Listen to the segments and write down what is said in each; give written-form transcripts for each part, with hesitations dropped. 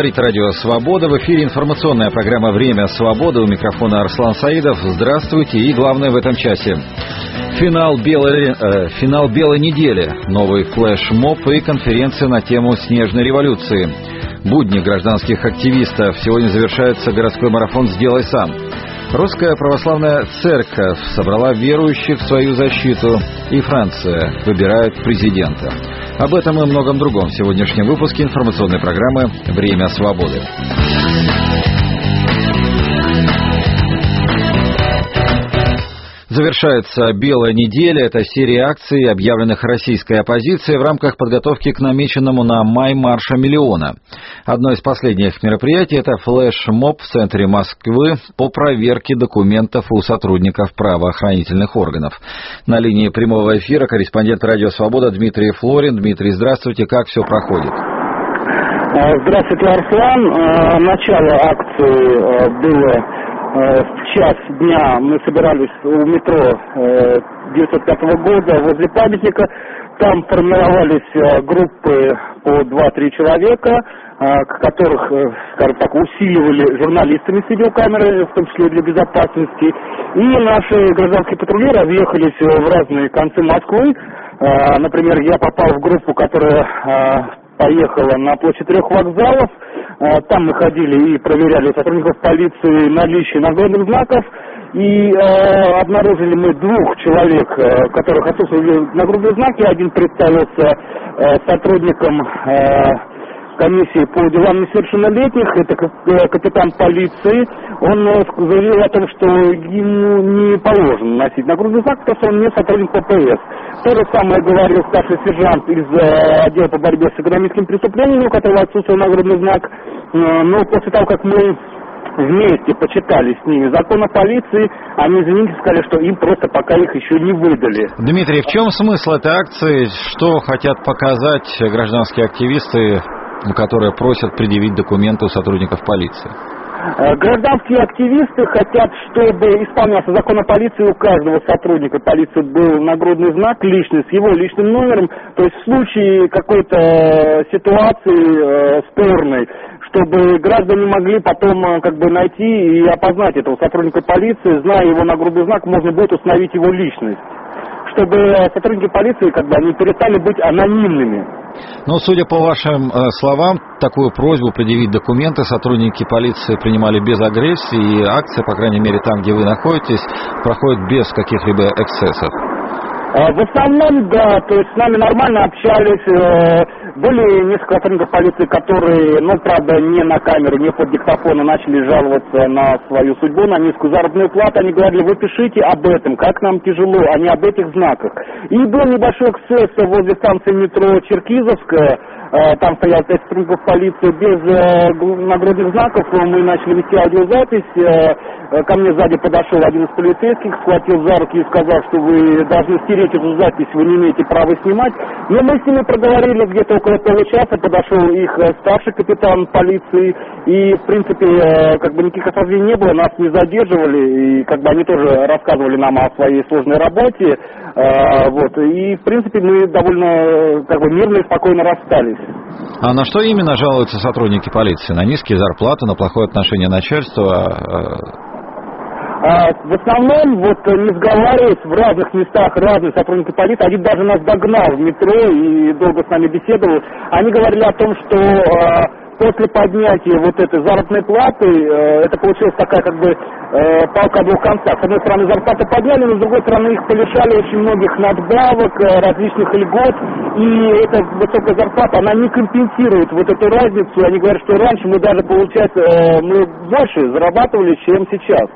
Говорит Радио Свобода. В эфире информационная программа «Время свободы». У микрофона Арслан Саидов. Здравствуйте. И главное в этом часе. Финал белой недели. Новый флешмоб и конференция на тему снежной революции. Будни гражданских активистов. Сегодня завершается городской марафон «Сделай сам». Русская православная церковь собрала верующих в свою защиту. И Франция выбирает президента. Об этом и многом другом в сегодняшнем выпуске информационной программы «Время свободы». Завершается «Белая неделя». Это серия акций, объявленных российской оппозицией в рамках подготовки к намеченному на май марша миллиона. Одно из последних мероприятий – это флешмоб в центре Москвы по проверке документов у сотрудников правоохранительных органов. На линии прямого эфира корреспондент «Радио Свобода» Дмитрий Флорин. Дмитрий, здравствуйте. Как все проходит? Здравствуйте, Арслан. Начало акции было... В час дня мы собирались у метро 1905 года возле памятника. Там формировались группы по 2-3 человека, которых, скажем так, усиливали журналистами с видеокамерой, в том числе для безопасности. И наши гражданские патрули разъехались в разные концы Москвы. Например, я попал в группу, которая поехала на площадь 3 вокзалов. Там мы ходили и проверяли сотрудников полиции наличие нагрудных знаков. И обнаружили мы 2 человек, которых отсутствовали нагрудные знаки. Один представился сотрудником комиссии по делам несовершеннолетних, это капитан полиции. Он заявил о том, что ему не положено носить нагрудный знак, потому что он не сотрудник ППС. То же самое говорил старший сержант из отдела по борьбе с экономическими преступлениями, у которого отсутствовал нагрудный знак. Но после того, как мы вместе почитали с ними закон о полиции, они, извините, сказали, что им просто пока их еще не выдали. Дмитрий, в чем смысл этой акции? Что хотят показать гражданские активисты, которые просят предъявить документы у сотрудников полиции? Гражданские активисты хотят, чтобы исполнялся закон о полиции, у каждого сотрудника полиции был нагрудный знак личный, с его личным номером, то есть в случае какой-то ситуации спорной, чтобы граждане могли потом найти и опознать этого сотрудника полиции, зная его нагрудный знак, можно будет установить его личность, чтобы сотрудники полиции они перестали быть анонимными. Ну, судя по вашим словам, такую просьбу предъявить документы сотрудники полиции принимали без агрессии, и акция, по крайней мере, там, где вы находитесь, проходит без каких-либо эксцессов. В основном, да, то есть с нами нормально общались. Были несколько сотрудников полиции, которые, правда, не на камеру, не под диктофон, начали жаловаться на свою судьбу, на низкую заработную плату. Они говорили: вы пишите об этом, как нам тяжело, а не об этих знаках. И был небольшой эксцесс возле станции метро Черкизовская. Там стоял 5 сотрудников полиции без нагрудных знаков. Мы начали вести аудиозапись. Ко мне сзади подошел один из полицейских, схватил за руки и сказал, что вы должны стереть эту запись, вы не имеете права снимать. Но мы с ними проговорили где-то около получаса. Подошел их старший капитан полиции. И, в принципе, никаких осложнений не было, нас не задерживали. И они тоже рассказывали нам о своей сложной работе. И, в принципе, мы довольно мирно и спокойно расстались. А на что именно жалуются сотрудники полиции? На низкие зарплаты, на плохое отношение начальства? В основном, не сговариваясь, в разных местах разные сотрудники полиции, один даже нас догнал в метро и долго с нами беседовал. Они говорили о том, что после поднятия этой заработной платы, это получилась такая палка о 2 концах. С одной стороны, зарплаты подняли, но с другой стороны, их полишали очень многих надбавок, различных льгот, и эта высокая зарплата, она не компенсирует эту разницу. Они говорят, что раньше мы даже, мы больше зарабатывали, чем сейчас.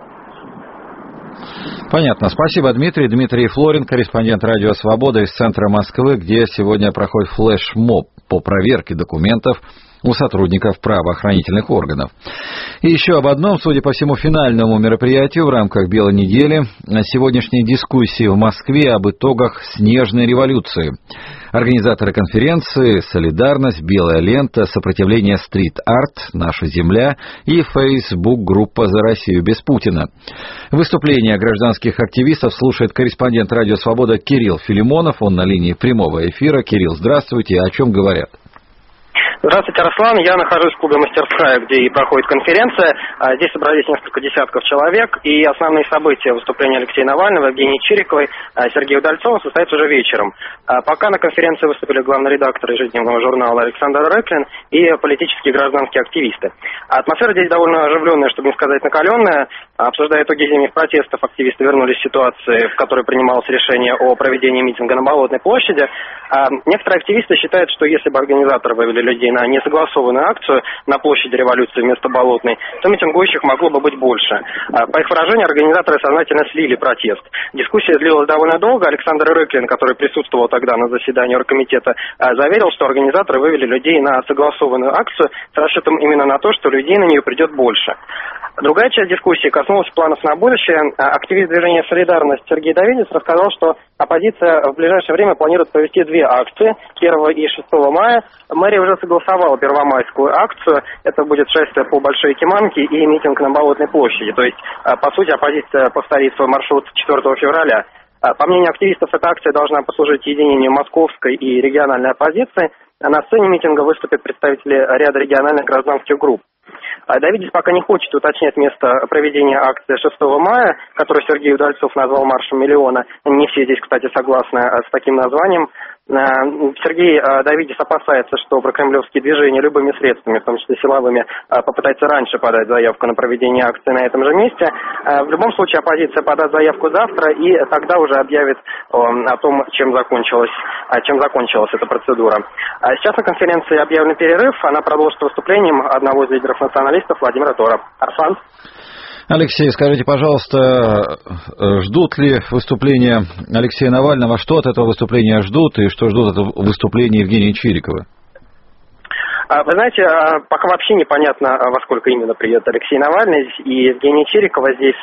Понятно. Спасибо, Дмитрий. Дмитрий Флорин, корреспондент «Радио Свобода» из центра Москвы, где сегодня проходит флешмоб по проверке документов у сотрудников правоохранительных органов. И еще об одном, судя по всему, финальному мероприятию в рамках «Белой недели», сегодняшней дискуссии в Москве об итогах снежной революции. Организаторы конференции «Солидарность», «Белая лента», «Сопротивление стрит-арт», «Наша земля» и Facebook-группа «За Россию без Путина». Выступление гражданских активистов слушает корреспондент «Радио Свобода» Кирилл Филимонов. Он на линии прямого эфира. Кирилл, здравствуйте. О чем говорят? Здравствуйте, Руслан. Я нахожусь в клубе «Мастерская», где и проходит конференция. Здесь собрались несколько десятков человек, и основные события выступления Алексея Навального, Евгении Чириковой, Сергея Удальцова состоятся уже вечером. Пока на конференции выступили главный редактор ежедневного журнала Александр Рыклин и политические гражданские активисты. Атмосфера здесь довольно оживленная, чтобы не сказать накаленная. Обсуждая итоги зимних протестов, активисты вернулись к ситуации, в которой принималось решение о проведении митинга на Болотной площади. Некоторые активисты считают, что если бы организаторы вывели людей на несогласованную акцию на площади Революции вместо Болотной, то митингующих могло бы быть больше. По их выражению, организаторы сознательно слили протест. Дискуссия длилась довольно долго. Александр Рыклин, который присутствовал тогда на заседании оргкомитета, заверил, что организаторы вывели людей на согласованную акцию с расчетом именно на то, что людей на нее придет больше. Другая часть дискуссии коснулась планов на будущее. Активист движения «Солидарность» Сергей Давидец рассказал, что оппозиция в ближайшее время планирует провести две акции, 1 и 6 мая. Мэрия уже согласовала первомайскую акцию. Это будет шествие по Большой Якиманке и митинг на Болотной площади. То есть, по сути, оппозиция повторит свой маршрут 4 февраля. По мнению активистов, эта акция должна послужить единению московской и региональной оппозиции. На сцене митинга выступят представители ряда региональных гражданских групп. Давидец пока не хочет уточнять место проведения акции 6 мая, которую Сергей Удальцов назвал маршем миллиона. Не все здесь, кстати, согласны с таким названием. Сергей Давидец опасается, что прокремлевские движения любыми средствами, в том числе силовыми, попытаются раньше подать заявку на проведение акции на этом же месте. В любом случае оппозиция подаст заявку завтра и тогда уже объявит о том, чем закончилась эта процедура. Сейчас на конференции объявлен перерыв. Она продолжит выступлением одного из лидеров националистов Владимира Тора. Арслан. Алексей, скажите, пожалуйста, ждут ли выступления Алексея Навального? Что от этого выступления ждут и что ждут от выступления Евгении Чириковой? Вы знаете, пока вообще непонятно, во сколько именно приедет Алексей Навальный, и Евгения Чирикова здесь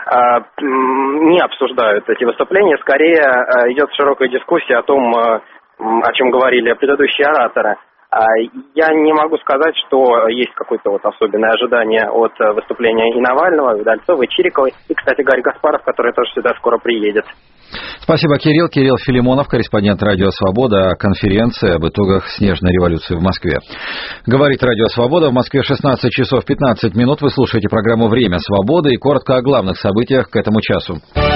не обсуждают эти выступления. Скорее идет широкая дискуссия о том, о чем говорили предыдущие ораторы. Я не могу сказать, что есть какое-то особенное ожидание от выступления и Навального, и Удальцова, и Чириковой, и, кстати, Гарри Каспаров, который тоже сюда скоро приедет. Спасибо, Кирилл. Кирилл Филимонов, корреспондент «Радио Свобода», о конференции об итогах снежной революции в Москве. Говорит «Радио Свобода». В Москве 16 часов 15 минут. Вы слушаете программу «Время свободы» и коротко о главных событиях к этому часу.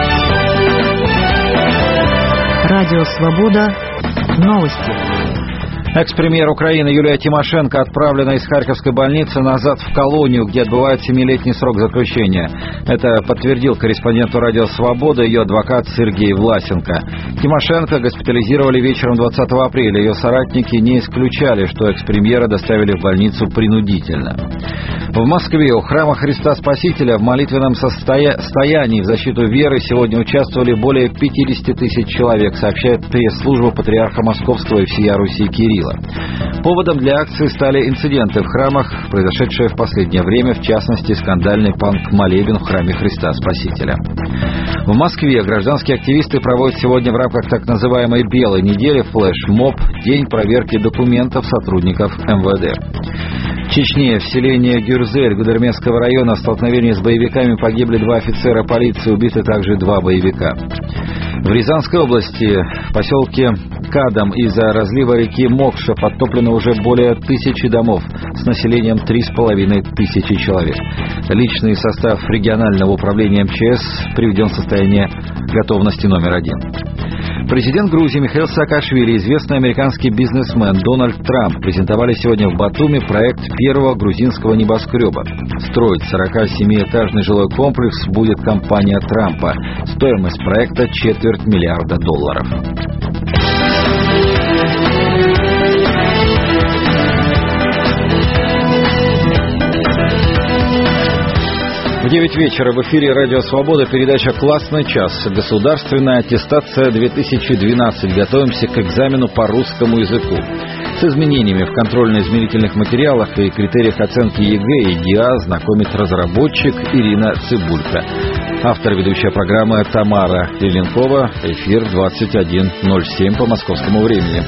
«Радио Свобода». Новости. Экс-премьер Украины Юлия Тимошенко отправлена из Харьковской больницы назад в колонию, где отбывает 7-летний срок заключения. Это подтвердил корреспонденту «Радио Свобода» ее адвокат Сергей Власенко. Тимошенко госпитализировали вечером 20 апреля. Ее соратники не исключали, что экс-премьера доставили в больницу принудительно. В Москве у храма Христа Спасителя в молитвенном стоянии в защиту веры сегодня участвовали более 50 тысяч человек, сообщает пресс-служба патриарха Московского и всея Руси Кирилла. Поводом для акции стали инциденты в храмах, произошедшие в последнее время, в частности, скандальный панк-молебен в храме Христа Спасителя. В Москве гражданские активисты проводят сегодня в рамках так называемой «Белой недели» флеш-моб «День проверки документов сотрудников МВД». В Чечне, в селении Гюрзель Гудермесского района, в столкновении с боевиками погибли 2 офицера полиции, убиты также 2 боевика. В Рязанской области, в поселке Кадам, из-за разлива реки Мокша подтоплено уже более 1000 домов с населением 3500 человек. Личный состав регионального управления МЧС приведен в состояние готовности номер 1. Президент Грузии Михаил Саакашвили и известный американский бизнесмен Дональд Трамп презентовали сегодня в Батуми проект первого грузинского небоскреба. Строить 47-этажный жилой комплекс будет компания Трампа. Стоимость проекта $250 миллиарда. В 9 вечера в эфире «Радио Свобода» передача «Классный час». Государственная аттестация 2012. Готовимся к экзамену по русскому языку. С изменениями в контрольно-измерительных материалах и критериях оценки ЕГЭ и ГИА знакомит разработчик Ирина Цыбулько. Автор ведущая программы Тамара Еленкова. Эфир 21:07 по московскому времени.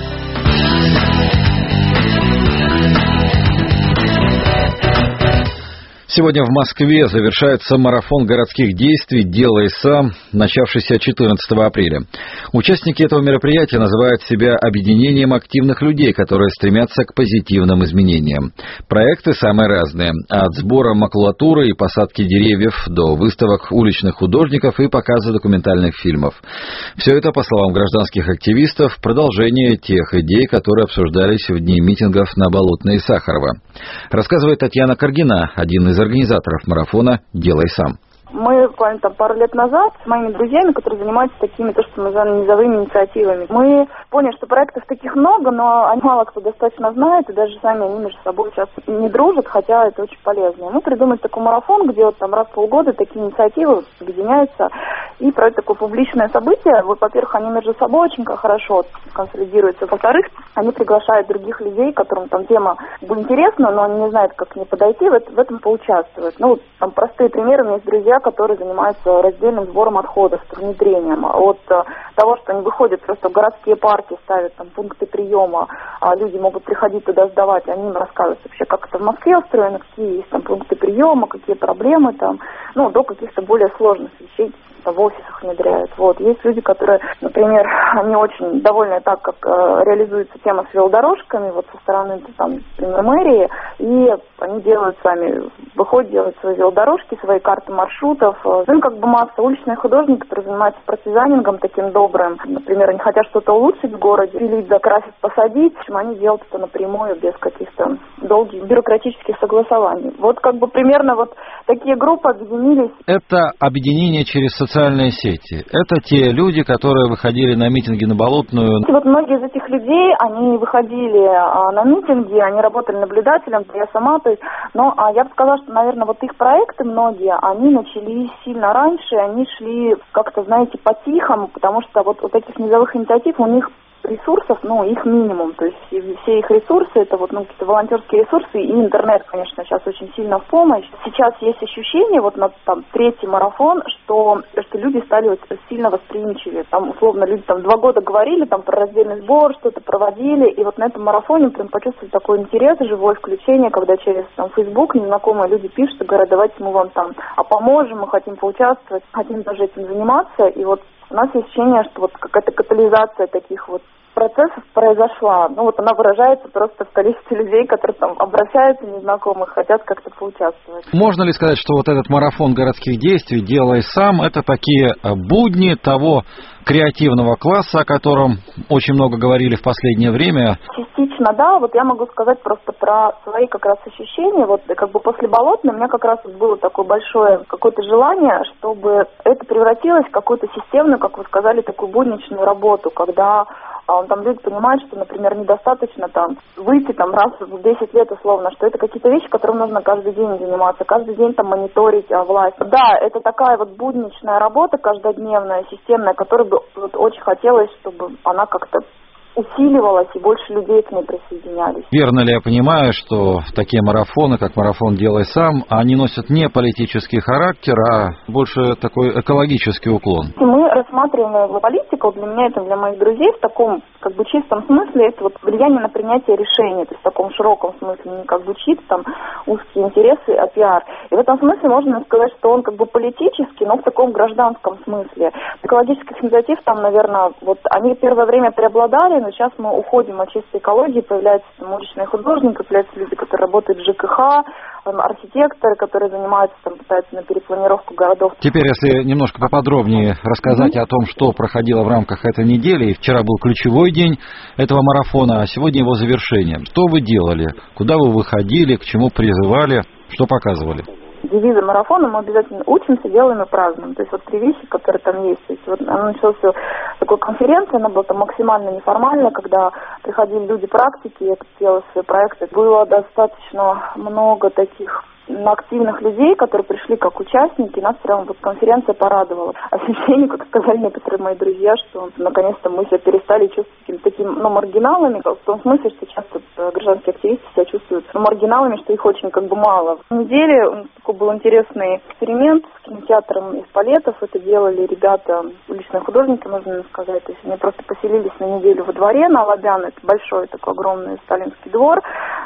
Сегодня в Москве завершается марафон городских действий «Делай сам», начавшийся 14 апреля. Участники этого мероприятия называют себя объединением активных людей, которые стремятся к позитивным изменениям. Проекты самые разные, от сбора макулатуры и посадки деревьев до выставок уличных художников и показа документальных фильмов. Все это, по словам гражданских активистов, продолжение тех идей, которые обсуждались в дни митингов на Болотной и Сахарова. Рассказывает Татьяна Каргина, один из организаторов марафона «Делай сам». Мы буквально пару лет назад с моими друзьями, которые занимаются такими, то, что мы называем низовыми инициативами, мы поняли, что проектов таких много, но мало кто достаточно знает, и даже сами они между собой сейчас не дружат, хотя это очень полезно. Мы придумали такой марафон, где вот там раз в полгода такие инициативы объединяются и проводят такое публичное событие. Вот, во-первых, они между собой очень хорошо консолидируются. Во-вторых, они приглашают других людей, которым там тема будет интересна, но они не знают, как к ней подойти, в этом поучаствовать. Ну, там простые примеры. У меня есть друзья, которые занимаются раздельным сбором отходов, внедрением. От того, что они выходят просто в городские парки, ставят там пункты приема, а люди могут приходить туда сдавать, они им рассказывают вообще, как это в Москве устроено, какие есть там пункты приема, какие проблемы там, ну, до каких-то более сложных вещей в офисах внедряют. Вот. Есть люди, которые, например, не очень довольны так, как реализуется тема с велодорожками, вот со стороны там, например, мэрии, и они делают сами, выходят, делают свои велодорожки, свои карты маршрутов. Ну, как бы масса уличных художников, которые занимаются партизанингом таким добрым. Например, они хотят что-то улучшить в городе, пилить, закрасить, посадить. В общем, они делают это напрямую, без каких-то долгих бюрократических согласований. Вот как бы примерно вот такие группы объединились. Это объединение через социальные сети. Это те люди, которые выходили на митинги на Болотную. Вот многие из этих людей, они выходили на митинги, они работали наблюдателем, я сама, то есть, но я бы сказала, что, наверное, вот их проекты многие, они начались сильно раньше, они шли как-то, знаете, по-тихому, потому что вот этих низовых инициатив у них ресурсов, ну, их минимум, то есть все их ресурсы, это вот, ну, какие-то волонтерские ресурсы, и интернет, конечно, сейчас очень сильно в помощь. Сейчас есть ощущение, вот на там третий марафон, что люди стали вот сильно восприимчивее. Там, условно, люди там 2 года говорили там про раздельный сбор, что-то проводили, и вот на этом марафоне прям почувствовали такой интерес, живое включение, когда через там Facebook незнакомые люди пишут и говорят, давайте мы вам там поможем, мы хотим поучаствовать, хотим даже этим заниматься, и вот у нас есть ощущение, что вот какая-то катализация таких вот процессов произошла. Ну вот она выражается просто в количестве людей, которые там обращаются, незнакомых, хотят как-то поучаствовать. Можно ли сказать, что вот этот марафон городских действий «Делай сам» — это такие будни того креативного класса, о котором очень много говорили в последнее время? Частично, да. Вот я могу сказать просто про свои как раз ощущения. Вот как бы после Болотной у меня как раз было такое большое какое-то желание, чтобы это превратилось в какую-то системную, как вы сказали, такую будничную работу, когда там люди понимают, что, например, недостаточно там выйти там раз в 10 лет условно, что это какие-то вещи, которым нужно каждый день заниматься, каждый день там мониторить власть. Да, это такая вот будничная работа каждодневная, системная, которой бы вот очень хотелось, чтобы она как-то усиливалась и больше людей к ней присоединялись. Верно ли я понимаю, что такие марафоны, как марафон «Делай сам», они носят не политический характер, а больше такой экологический уклон? Мы рассматриваем политику, для меня это, для моих друзей, в таком как бы чистом смысле, это вот влияние на принятие решений, то есть в таком широком смысле, не как бы чисто там узкие интересы, а пиар. И в этом смысле можно сказать, что он как бы политический, но в таком гражданском смысле. Экологических инициатив там, наверное, вот они первое время преобладали, но сейчас мы уходим от чистой экологии, появляются там уличные художники, появляются люди, которые работают в ЖКХ, архитекторы, которые занимаются, там, пытаются на перепланировку городов. Теперь, если немножко поподробнее рассказать о том, что проходило в рамках этой недели, и вчера был ключевой день этого марафона, а сегодня его завершение. Что вы делали? Куда вы выходили? К чему призывали? Что показывали? Девизы марафона мы обязательно учимся, делаем и празднуем. То есть вот 3 вещи, которые там есть. То есть вот она началась такой конференция, она была там максимально неформальная, когда приходили люди практики, я делала свои проекты. Было достаточно много таких активных людей, которые пришли как участники, нас прямо вот конференция порадовала. Ощущение, как сказали некоторые мои друзья, что наконец-то мы себя перестали чувствовать какими-то такими, маргиналами, в том смысле, что часто гражданские активисты себя чувствуют маргиналами, что их очень как бы мало. В неделе такой был интересный эксперимент с кинотеатром из Палетов. Это делали ребята, уличные художники, можно сказать. То есть они просто поселились на неделю во дворе на Лобян. Это большой такой огромный сталинский двор.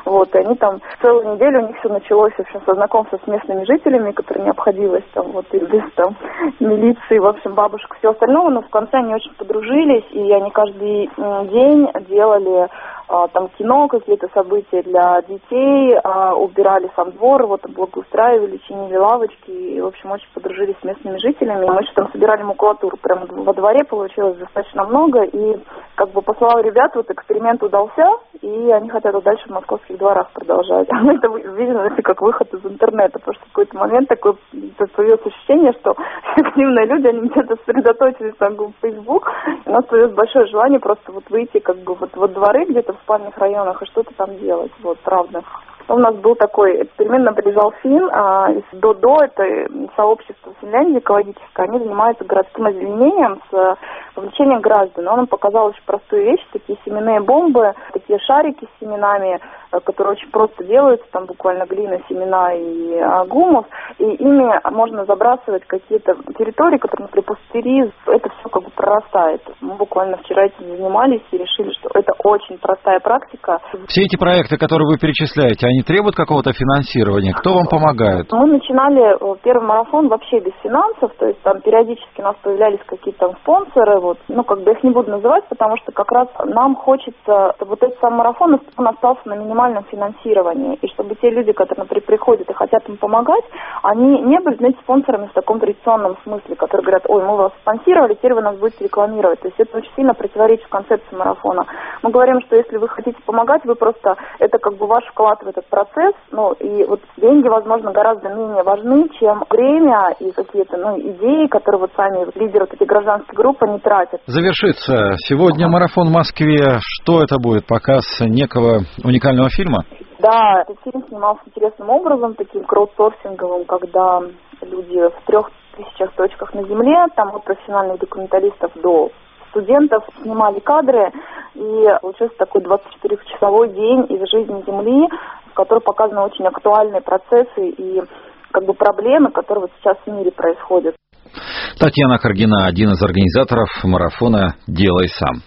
Вот, и они там целую неделю, у них все началось, в общем, со знакомства с местными жителями, которые не обходилось там, вот, и без там милиции, в общем, бабушек, все остальное, но в конце они очень подружились, и они каждый день делали там кино, какие-то события для детей, убирали сам двор, вот, благоустраивали, чинили лавочки, и, в общем, очень подружились с местными жителями. Мы еще там собирали макулатуру, прямо во дворе получилось достаточно много, и, как бы, по словам ребят, вот эксперимент удался, и они хотят дальше в московских дворах продолжать. А мы это видим, это как выход из интернета, потому что в какой-то момент такое появилось ощущение, что активные люди, они где-то сосредоточились на Facebook, и у нас появилось большое желание просто вот выйти, как бы, вот во дворы где-то в спальных районах и что-то там делать, вот, правда. У нас был такой эксперимент, нам приезжал Фин, из ДОДО, это сообщество в Финляндии экологическое, они занимаются городским озеленением с вовлечением граждан. Он нам показал очень простую вещь, такие семенные бомбы, такие шарики с семенами, которые очень просто делаются, там буквально глина, семена и гумус, и ими можно забрасывать какие-то территории, которые, например, пустыри, это все как бы прорастает. Мы буквально вчера этим занимались и решили, что это очень простая практика. Все эти проекты, которые вы перечисляете, они требуют какого-то финансирования? Кто вам помогает? Мы начинали первый марафон вообще без финансов, то есть там периодически у нас появлялись какие-то там спонсоры, вот, ну как бы их не буду называть, потому что как раз нам хочется, чтобы вот этот сам марафон он остался на минимальном финансировании, и чтобы те люди, которые, например, приходят и хотят им помогать, они не были, знаете, спонсорами в таком традиционном смысле, которые говорят, ой, мы вас спонсировали, теперь вы нас будете рекламировать. То есть это очень сильно противоречит концепции марафона. Мы говорим, что если вы хотите помогать, вы просто, это как бы ваш вклад в этот процесс, ну и вот деньги, возможно, гораздо менее важны, чем время и какие-то, ну, идеи, которые вот сами вот лидеры вот эти гражданские группы не тратят. Завершится сегодня марафон в Москве. Что это будет? Показ некого уникального фильма? Да, этот фильм снимался интересным образом, таким краудсорсинговым, когда люди в 3000 точках на Земле, там от профессиональных документалистов до студентов снимали кадры, и получился такой 24-часовой день из жизни Земли, в которой показаны очень актуальные процессы и как бы проблемы, которые вот сейчас в мире происходят. Татьяна Каргина, один из организаторов марафона «Делай сам».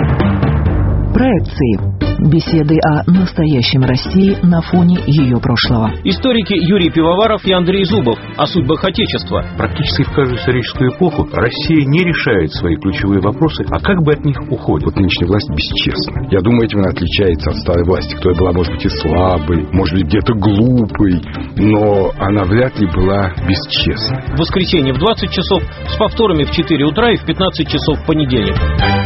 Проекции. Беседы о настоящем России на фоне ее прошлого. Историки Юрий Пивоваров и Андрей Зубов о судьбах Отечества. Практически в каждую историческую эпоху Россия не решает свои ключевые вопросы, а как бы от них уходит. Вот нынешняя власть бесчестна. Я думаю, этим она отличается от старой власти, которая была, может быть, и слабой, может быть, где-то глупой, но она вряд ли была бесчестной. В воскресенье в 20 часов, с повторами в 4 утра и в 15 часов в понедельник.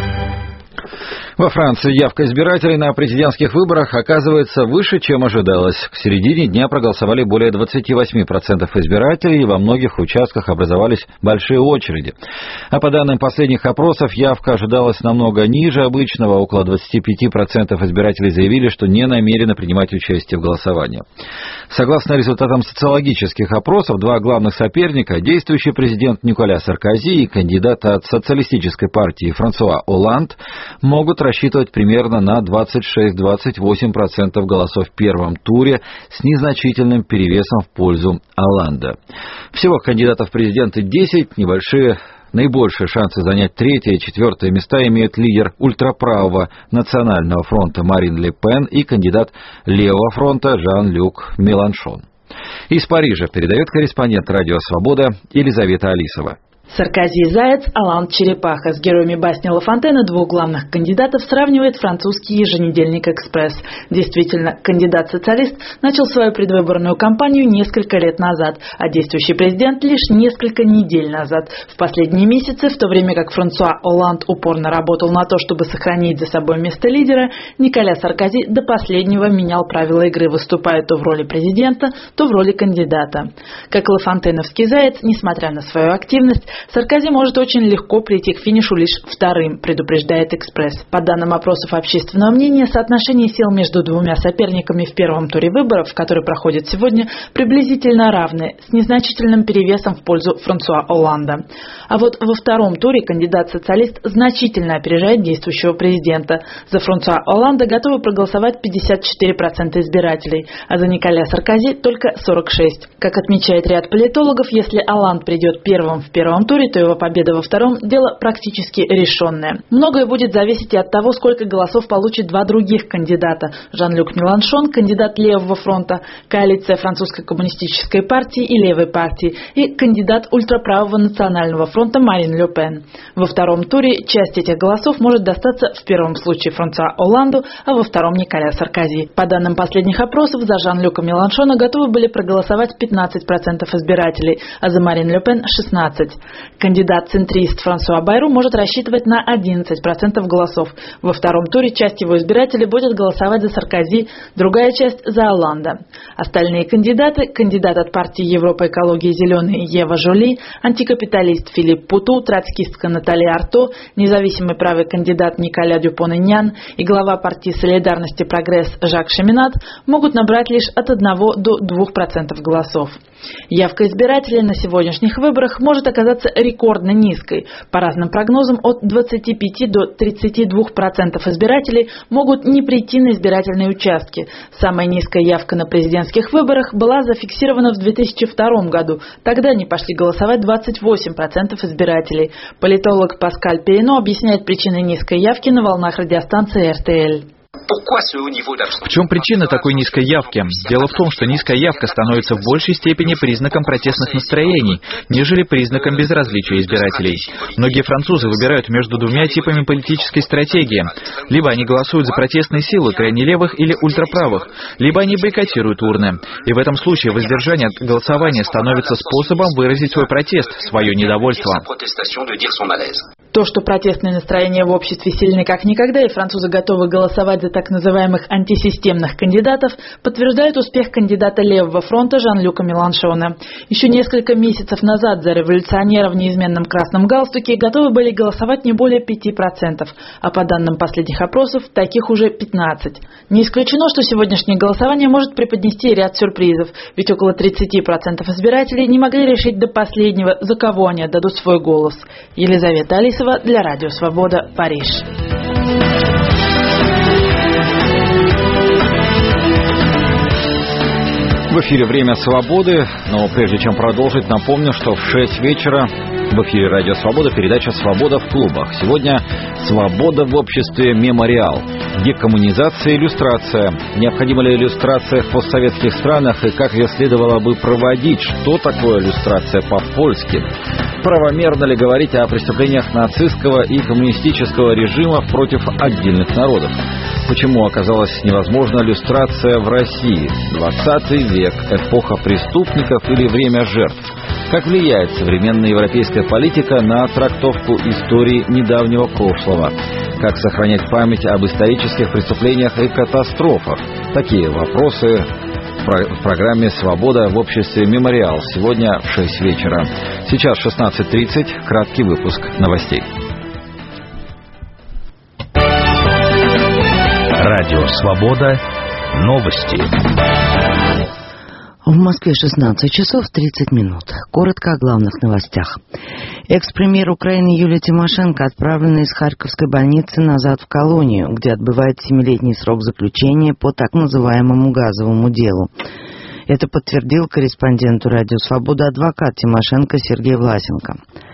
Во Франции явка избирателей на президентских выборах оказывается выше, чем ожидалось. К середине дня проголосовали более 28% избирателей, и во многих участках образовались большие очереди. А по данным последних опросов, явка ожидалась намного ниже обычного. Около 25% избирателей заявили, что не намерены принимать участие в голосовании. Согласно результатам социологических опросов, два главных соперника, действующий президент Николя Саркози и кандидат от социалистической партии Франсуа Олланд, могут рассчитывать примерно на 26-28% голосов в первом туре с незначительным перевесом в пользу Олланда. Всего кандидатов в президенты 10, наибольшие шансы занять 3-е и 4-е места имеют лидер ультраправого Национального фронта Марин Ле Пен и кандидат Левого фронта Жан-Люк Меланшон. Из Парижа передает корреспондент «Радио Свобода» Елизавета Алисова. Саркози и Заяц, Олланд Черепаха. С героями басни Ла Фонтена двух главных кандидатов сравнивает французский еженедельник «Экспресс». Действительно, кандидат-социалист начал свою предвыборную кампанию несколько лет назад, а действующий президент лишь несколько недель назад. В последние месяцы, в то время как Франсуа Олланд упорно работал на то, чтобы сохранить за собой место лидера, Николя Саркози до последнего менял правила игры, выступая то в роли президента, то в роли кандидата. Как лафонтеновский Заяц, несмотря на свою активность, Саркози может очень легко прийти к финишу лишь вторым, предупреждает «Экспресс». По данным опросов общественного мнения, соотношение сил между двумя соперниками в первом туре выборов, который проходит сегодня, приблизительно равны, с незначительным перевесом в пользу Франсуа Олланда. А вот во втором туре кандидат-социалист значительно опережает действующего президента. За Франсуа Олланда готовы проголосовать 54% избирателей, а за Николя Саркози только 46%. Как отмечает ряд политологов, если Олланд придет первым в первом туре, то его победа во втором – дело практически решенное. Многое будет зависеть и от того, сколько голосов получат два других кандидата – Жан-Люк Меланшон, кандидат Левого фронта, коалиция Французской коммунистической партии и Левой партии, и кандидат ультраправого Национального фронта Марин Ле Пен. Во втором туре часть этих голосов может достаться в первом случае Франсуа Олланду, а во втором Николя Саркози. По данным последних опросов, за Жан-Люка Меланшона готовы были проголосовать 15% избирателей, а за Марин Ле Пен – 16%. Кандидат-центрист Франсуа Байру может рассчитывать на 11% голосов. Во втором туре часть его избирателей будет голосовать за Саркози, другая часть – за Олланда. Остальные кандидаты – кандидат от партии Европа, экология и зеленые Ева Жоли, антикапиталист Филипп Путу, троцкистка Наталья Арто, независимый правый кандидат Николя Дюпон-Иньян и глава партии Солидарность и прогресс Жак Шеминад могут набрать лишь от 1 до 2% голосов. Явка избирателей на сегодняшних выборах может оказаться рекордно низкой. По разным прогнозам, от 25 до 32% избирателей могут не прийти на избирательные участки. Самая низкая явка на президентских выборах была зафиксирована в 2002 году. Тогда не пошли голосовать 28% избирателей. Политолог Паскаль Перино объясняет причины низкой явки на волнах радиостанции РТЛ. В чем причина такой низкой явки? Дело в том, что низкая явка становится в большей степени признаком протестных настроений, нежели признаком безразличия избирателей. Многие французы выбирают между двумя типами политической стратегии. Либо они голосуют за протестные силы крайне левых или ультраправых, либо они бойкотируют урны. И в этом случае воздержание от голосования становится способом выразить свой протест, свое недовольство. То, что протестные настроения в обществе сильны как никогда, и французы готовы голосовать за так называемых антисистемных кандидатов, подтверждает успех кандидата Левого фронта Жан-Люка Меланшона. Еще несколько месяцев назад за революционера в неизменном красном галстуке готовы были голосовать не более 5%, а по данным последних опросов, таких уже 15%. Не исключено, что сегодняшнее голосование может преподнести ряд сюрпризов, ведь около 30% избирателей не могли решить до последнего, за кого они отдадут свой голос. Елизавета Алисова для Радио Свобода, Париж. В эфире «Время свободы», но прежде чем продолжить, напомню, что в 6 вечера в эфире «Радио Свобода» передача «Свобода в клубах». Сегодня «Свобода в обществе Мемориал». Декоммунизация и иллюстрация. Необходима ли иллюстрация в постсоветских странах и как ее следовало бы проводить? Что такое иллюстрация по-польски? Правомерно ли говорить о преступлениях нацистского и коммунистического режимов против отдельных народов? Почему оказалась невозможна иллюстрация в России? 20 век, эпоха преступников или время жертв? Как влияет современная европейская политика на трактовку истории недавнего прошлого? Как сохранять память об исторических преступлениях и катастрофах? Такие вопросы в программе «Свобода в обществе Мемориал» сегодня в 6 вечера. Сейчас 16:30, краткий выпуск новостей. Радио «Свобода». Новости. В Москве 16 часов 30 минут. Коротко о главных новостях. Экс-премьер Украины Юлия Тимошенко отправлена из Харьковской больницы назад в колонию, где отбывает 7-летний срок заключения по так называемому газовому делу. Это подтвердил корреспонденту «Радио Свобода» адвокат Тимошенко Сергей Власенко.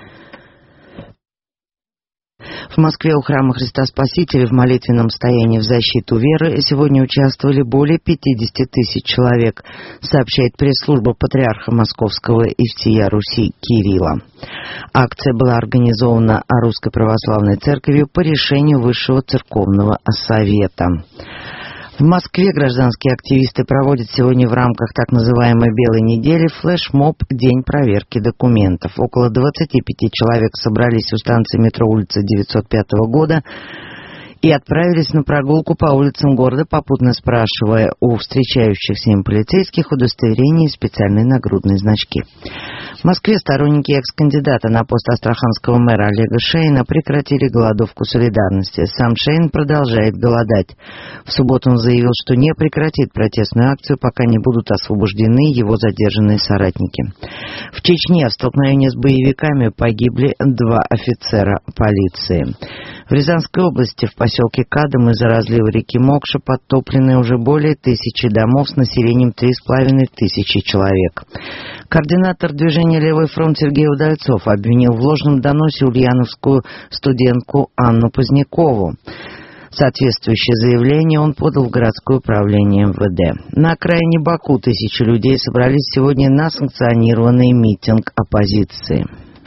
В Москве у храма Христа Спасителя в молитвенном стоянии в защиту веры сегодня участвовали более 50 тысяч человек, сообщает пресс-служба патриарха Московского и всея Руси Кирилла. Акция была организована Русской Православной Церковью по решению Высшего Церковного Совета. В Москве гражданские активисты проводят сегодня в рамках так называемой «Белой недели» флешмоб «День проверки документов». Около 25 человек собрались у станции метро улица 905 года и отправились на прогулку по улицам города, попутно спрашивая у встречающихся им полицейских удостоверения и специальные нагрудные значки. В Москве сторонники экс-кандидата на пост астраханского мэра Олега Шейна прекратили голодовку солидарности. Сам Шейн продолжает голодать. В субботу он заявил, что не прекратит протестную акцию, пока не будут освобождены его задержанные соратники. В Чечне в столкновении с боевиками погибли 2 офицера полиции. В В Рязанской области в поселке Кадом из-за разлива реки Мокша подтоплены уже более 1000 домов с населением 3500 человек. Координатор движения «Левый фронт» Сергей Удальцов обвинил в ложном доносе ульяновскую студентку Анну Позднякову. Соответствующее заявление он подал в городское управление МВД. На окраине Баку 1000 людей собрались сегодня на санкционированный митинг оппозиции.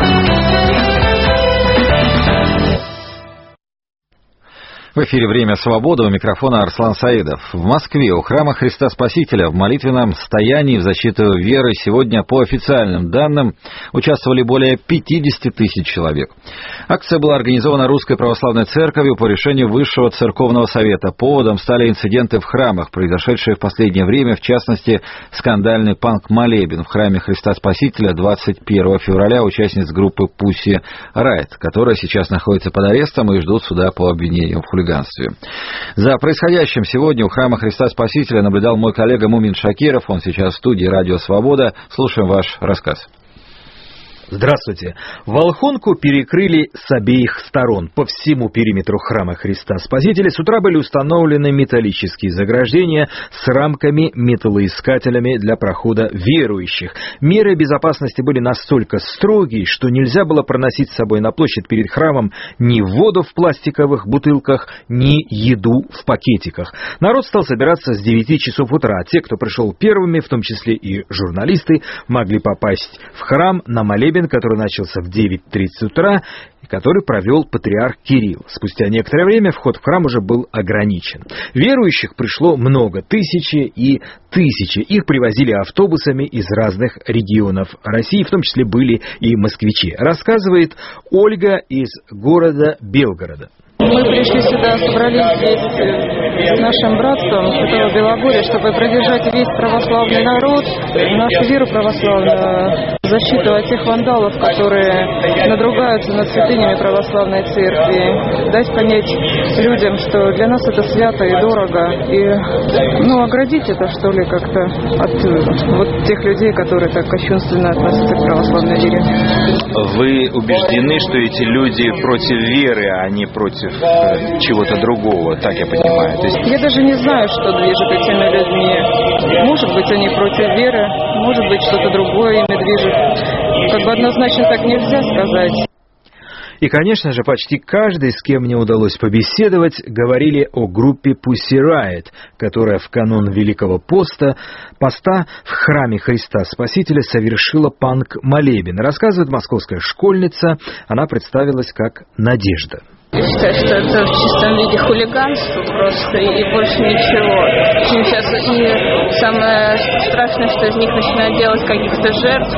В эфире «Время свободы», у микрофона Арслан Саидов. В Москве у храма Христа Спасителя в молитвенном стоянии в защиту веры сегодня, по официальным данным, участвовали более 50 тысяч человек. Акция была организована Русской Православной Церковью по решению Высшего Церковного Совета. Поводом стали инциденты в храмах, произошедшие в последнее время, в частности, скандальный панк-молебен в храме Христа Спасителя 21 февраля участниц группы Pussy Riot, которая сейчас находится под арестом и ждут суда по обвинению в хулиганстве. За происходящим сегодня у храма Христа Спасителя наблюдал мой коллега Мумин Шакиров. Он сейчас в студии «Радио Свобода». Слушаем ваш рассказ. Здравствуйте. Волхонку перекрыли с обеих сторон. По всему периметру храма Христа Спасителя с утра были установлены металлические заграждения с рамками-металлоискателями для прохода верующих. Меры безопасности были настолько строгие, что нельзя было проносить с собой на площадь перед храмом ни воду в пластиковых бутылках, ни еду в пакетиках. Народ стал собираться с 9 часов утра. Те, кто пришел первыми, в том числе и журналисты, могли попасть в храм на молебен, который начался в 9:30 утра и который провел патриарх Кирилл. Спустя некоторое время вход в храм уже был ограничен. Верующих пришло много, тысячи и тысячи. Их привозили автобусами из разных регионов России, в том числе были и москвичи. Рассказывает Ольга из города Белгорода. Мы пришли сюда, собрались здесь с нашим братством Святого Белогорья, чтобы поддержать весь православный народ, нашу веру православную, защиту от тех вандалов, которые надругаются над святынями православной церкви, дать понять людям, что для нас это свято и дорого, и оградить это, что ли, как-то от вот тех людей, которые так кощунственно относятся к православной вере. Вы убеждены, что эти люди против веры, а не против чего-то другого, так я понимаю? То есть... Я даже не знаю, что движет этими людьми. Может быть, они против веры, может быть, что-то другое ими движет. Как бы однозначно так нельзя сказать. И, конечно же, почти каждый, с кем мне удалось побеседовать, говорили о группе Pussy Riot, которая в канун Великого Поста в храме Христа Спасителя совершила панк-молебен. Рассказывает московская школьница, она представилась как Надежда. Я считаю, что это в чистом виде хулиганство просто и больше ничего. Сейчас и самое страшное, что из них начинают делать каких-то жертв,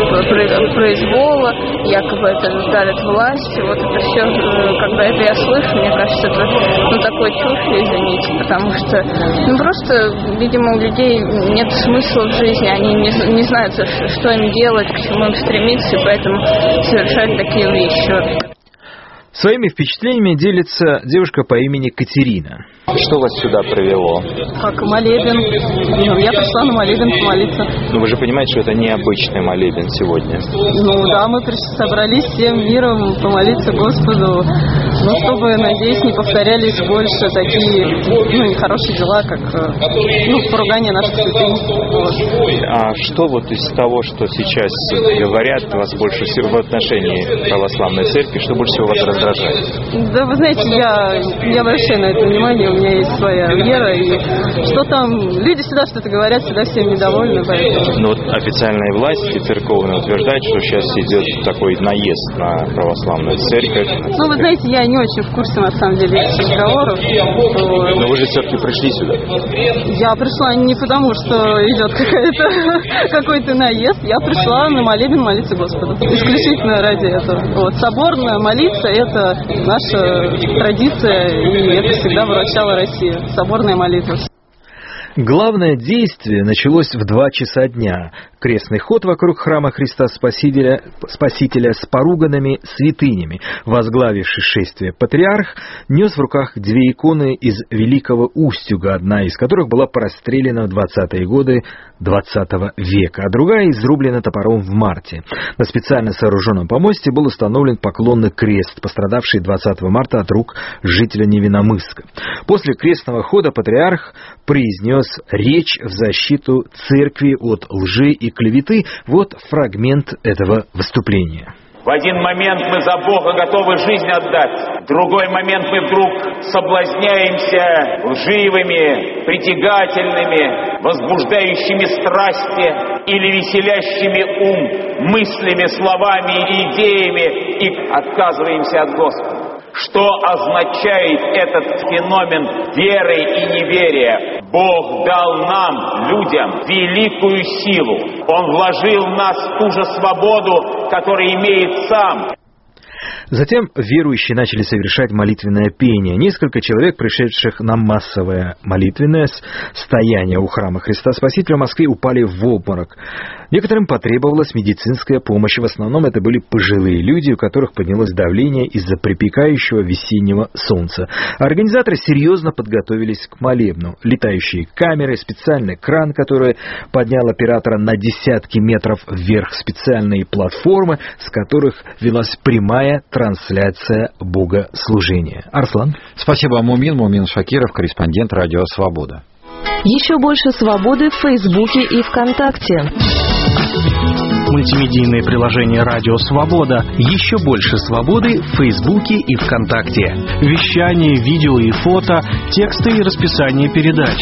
произвола, якобы это давит власть. Вот это все, когда это я слышу, мне кажется, это такой чушь, извините, потому что просто, видимо, у людей нет смысла в жизни, они не знают, что им делать, к чему им стремиться, и поэтому совершают такие вещи. Своими впечатлениями делится девушка по имени Катерина. Что вас сюда привело? Как молебен. Я пришла на молебен помолиться. Но вы же понимаете, что это необычный молебен сегодня. Да, мы собрались всем миром помолиться Господу. Но чтобы, надеюсь, не повторялись больше такие нехорошие дела, как поругание наших святынь. Вот. А что вот из того, что сейчас говорят вас больше всего в отношении православной церкви, что больше всего вас раздражает? Да, вы знаете, я не обращаю на это внимания, у меня есть своя вера, и что там, люди всегда что-то говорят, всегда всем недовольны, поэтому... Но вот официальные власти церковные утверждают, что сейчас идет такой наезд на православную церковь. Вы знаете, я не очень в курсе, на самом деле, этих разговоров. Но вы же все-таки пришли сюда. Я пришла не потому, что идет какой-то наезд, я пришла на молебен молиться Господу. Исключительно ради этого. Вот. Соборно молиться — это наша традиция, и это всегда выручала Россию. Соборная молитва. Главное действие началось в 2 часа дня. Крестный ход вокруг храма Христа Спасителя с поруганными святынями, возглавивший шествие патриарх, нес в руках 2 иконы из Великого Устюга, одна из которых была прострелена в 20-е годы 20 века, а другая изрублена топором в марте. На специально сооруженном помосте был установлен поклонный крест, пострадавший 20 марта от рук жителя Невиномысска. После крестного хода патриарх произнес речь в защиту церкви от лжи и клеветы. Вот фрагмент этого выступления. В один момент мы за Бога готовы жизнь отдать, в другой момент мы вдруг соблазняемся лживыми, притягательными, возбуждающими страсти или веселящими ум мыслями, словами и идеями и отказываемся от Господа. Что означает этот феномен веры и неверия? Бог дал нам, людям, великую силу. Он вложил в нас ту же свободу, которую имеет сам. Затем верующие начали совершать молитвенное пение. Несколько человек, пришедших на массовое молитвенное стояние у храма Христа Спасителя в Москве, упали в обморок. Некоторым потребовалась медицинская помощь. В основном это были пожилые люди, у которых поднялось давление из-за припекающего весеннего солнца. Организаторы серьезно подготовились к молебну. Летающие камеры, специальный кран, который поднял оператора на десятки метров вверх, специальные платформы, с которых велась прямая трансляция богослужения. Арслан. Спасибо, Мумин Шакиров, корреспондент Радио Свобода. Еще больше свободы в Фейсбуке и ВКонтакте. Мультимедийное приложение «Радио Свобода». Еще больше свободы в Фейсбуке и ВКонтакте. Вещание, видео и фото, тексты и расписание передач.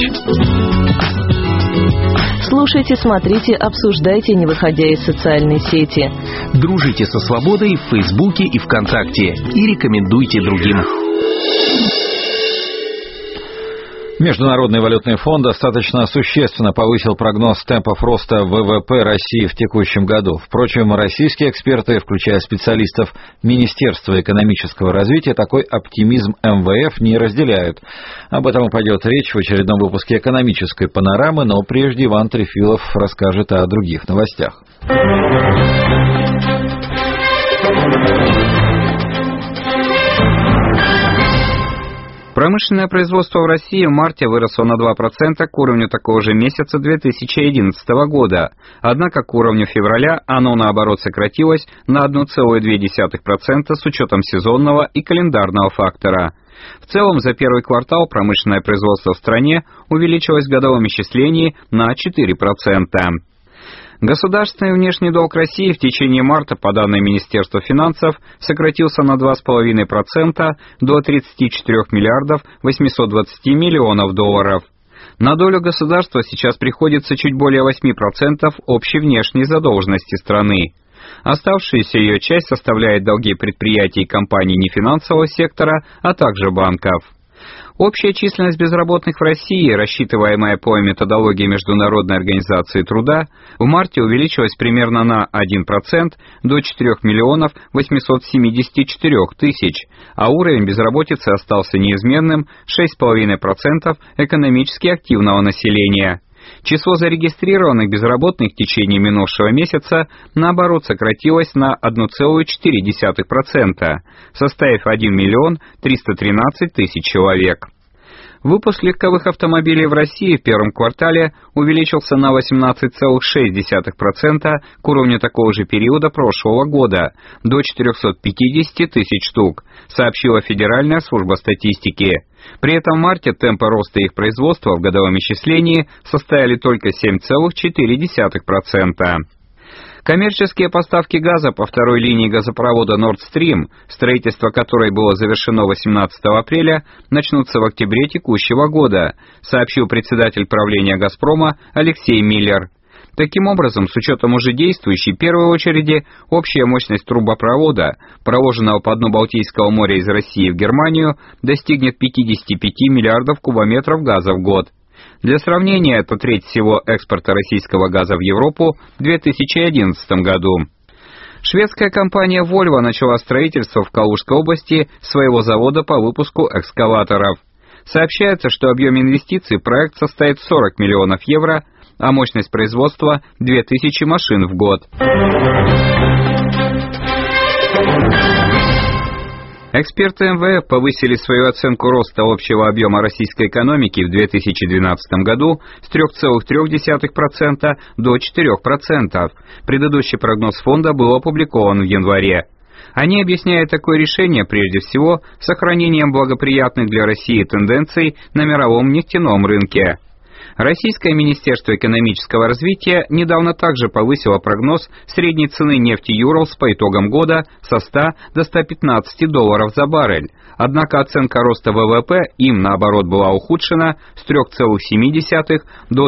Слушайте, смотрите, обсуждайте, не выходя из социальной сети. Дружите со свободой в Фейсбуке и ВКонтакте. И рекомендуйте другим. Международный валютный фонд достаточно существенно повысил прогноз темпов роста ВВП России в текущем году. Впрочем, российские эксперты, включая специалистов Министерства экономического развития, такой оптимизм МВФ не разделяют. Об этом пойдет речь в очередном выпуске экономической панорамы, но прежде Иван Трефилов расскажет о других новостях. Промышленное производство в России в марте выросло на 2% к уровню такого же месяца 2011 года. Однако к уровню февраля оно, наоборот, сократилось на 1,2% с учетом сезонного и календарного фактора. В целом, за первый квартал промышленное производство в стране увеличилось в годовом исчислении на 4%. Государственный внешний долг России в течение марта, по данным Министерства финансов, сократился на 2,5% до 34 миллиардов 820 миллионов долларов. На долю государства сейчас приходится чуть более 8% общей внешней задолженности страны. Оставшаяся ее часть составляет долги предприятий и компаний нефинансового сектора, а также банков. Общая численность безработных в России, рассчитываемая по методологии Международной организации труда, в марте увеличилась примерно на 1% до 4 миллионов 874 тысяч, а уровень безработицы остался неизменным 6,5% экономически активного населения. Число зарегистрированных безработных в течение минувшего месяца, наоборот, сократилось на 1,4%, составив 1 миллион 313 тысяч человек. Выпуск легковых автомобилей в России в первом квартале увеличился на 18,6% к уровню такого же периода прошлого года, до 450 тысяч штук, сообщила Федеральная служба статистики. При этом в марте темпы роста их производства в годовом исчислении составили только 7,4%. Коммерческие поставки газа по второй линии газопровода Nord Stream, строительство которой было завершено 18 апреля, начнутся в октябре текущего года, сообщил председатель правления «Газпрома» Алексей Миллер. Таким образом, с учетом уже действующей первой очереди, общая мощность трубопровода, проложенного по дну Балтийского моря из России в Германию, достигнет 55 миллиардов кубометров газа в год. Для сравнения, это треть всего экспорта российского газа в Европу в 2011 году. Шведская компания Volvo начала строительство в Калужской области своего завода по выпуску экскаваторов. Сообщается, что объем инвестиций в проект составит 40 миллионов евро, а мощность производства – 2000 машин в год. Эксперты МВФ повысили свою оценку роста общего объема российской экономики в 2012 году с 3,3% до 4%. Предыдущий прогноз фонда был опубликован в январе. Они объясняют такое решение прежде всего сохранением благоприятных для России тенденций на мировом нефтяном рынке. Российское Министерство экономического развития недавно также повысило прогноз средней цены нефти Urals по итогам года со 100 до 115 долларов за баррель. Однако оценка роста ВВП им, наоборот, была ухудшена с 3,7 до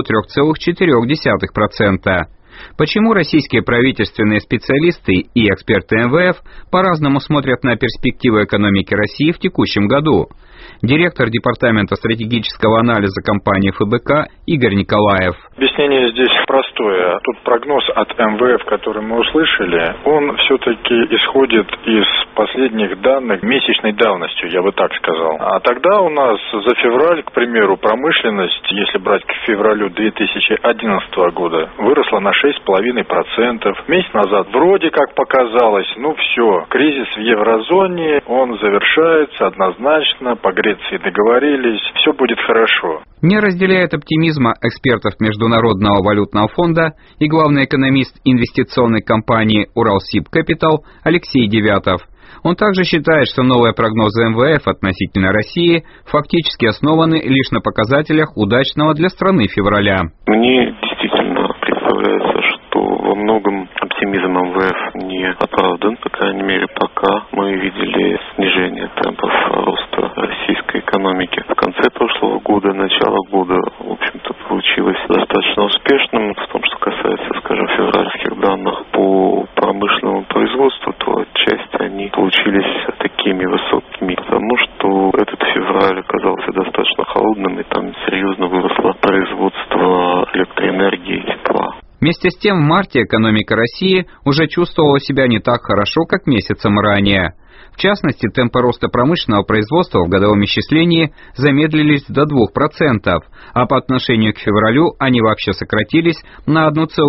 3,4%. Почему российские правительственные специалисты и эксперты МВФ по-разному смотрят на перспективы экономики России в текущем году? Директор Департамента стратегического анализа компании ФБК Игорь Николаев. Объяснение здесь простое. Тот прогноз от МВФ, который мы услышали, он все-таки исходит из последних данных месячной давностью, я бы так сказал. А тогда у нас за февраль, к примеру, промышленность, если брать к февралю 2011 года, выросла на 6,5%. Месяц назад вроде как показалось, все, кризис в еврозоне, он завершается однозначно, по Греции договорились, все будет хорошо. Не разделяет оптимизма экспертов Международного валютного фонда и главный экономист инвестиционной компании Уралсиб Капитал Алексей Девятов. Он также считает, что новые прогнозы МВФ относительно России фактически основаны лишь на показателях удачного для страны февраля. Мне действительно представляется, что во многом оптимизм МВФ не оправдан, по крайней мере, пока мы видели снижение темпов роста российской экономики. В конце прошлого года, начало года, в общем-то, получилось достаточно успешным. В том, что касается, скажем, февральских данных по промышленному производству, то отчасти они получились такими высокими, потому что этот февраль оказался достаточно холодным, и там серьезно выросло производство электроэнергии и тепла. Вместе с тем, в марте экономика России уже чувствовала себя не так хорошо, как месяцем ранее. В частности, темпы роста промышленного производства в годовом исчислении замедлились до 2%, а по отношению к февралю они вообще сократились на